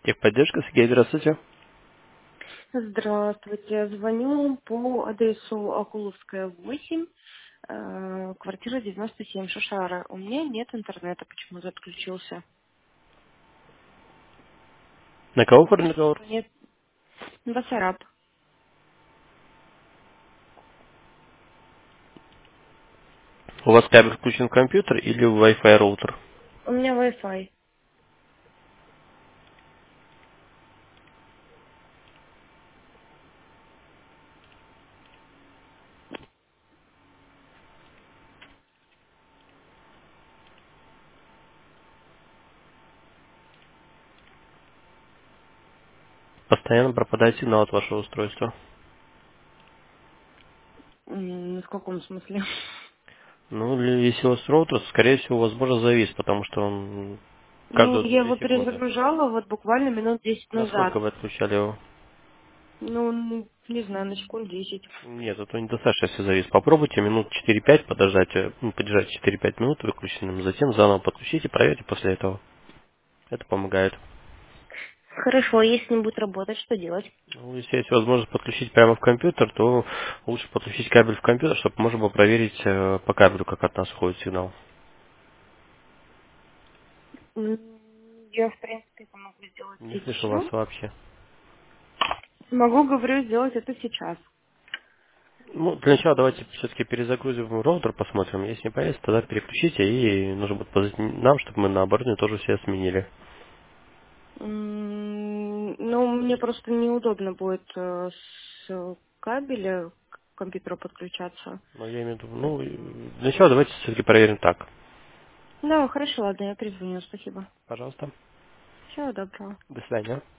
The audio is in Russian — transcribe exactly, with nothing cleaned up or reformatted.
Техподдержка, Сергей, здравствуйте. Здравствуйте. Звоню по адресу Акуловская, восемь, э, квартира девяносто семь, Шушара. У меня нет интернета, почему-то отключился. На кого оформлен договор? Нет. Басараб. У вас кабель включен в компьютер или в Wi-Fi роутер? У меня Wi-Fi. Постоянно пропадает сигнал от вашего устройства. М, В каком смысле? Ну, или если у вас роутер, скорее всего, возможно, завис, потому что он Ну, каждые я две его секунды. перезагружала вот буквально минут десять назад. Насколько вы отключали его? Ну, н- не знаю, на секунд десять. Нет, это недостаточно, если завис. Попробуйте минут четыре-пять подождать, э, ну, подержать четыре-пять минут выключенным, затем заново подключите, проверьте после этого. Это помогает. Хорошо, а если не будет работать, что делать? Ну, если есть возможность подключить прямо в компьютер, то лучше подключить кабель в компьютер, чтобы можно было проверить э, по кабелю, как от нас уходит сигнал. М, Я, в принципе, это могу сделать Не слышу вас сейчас. вообще. Могу, говорю, сделать это сейчас. Ну, для начала давайте все-таки перезагрузим роутер, посмотрим. Если не появится, тогда переключите, и нужно будет позвонить нам, чтобы мы на оборудование тоже все сменили. М, Ну, мне просто неудобно будет э, с кабеля к компьютеру подключаться. Но я имею в виду, ну, и Поэтому... для начала давайте все-таки проверим так. Да, хорошо, ладно, я перезвоню, спасибо. Пожалуйста. Всего доброго. До свидания.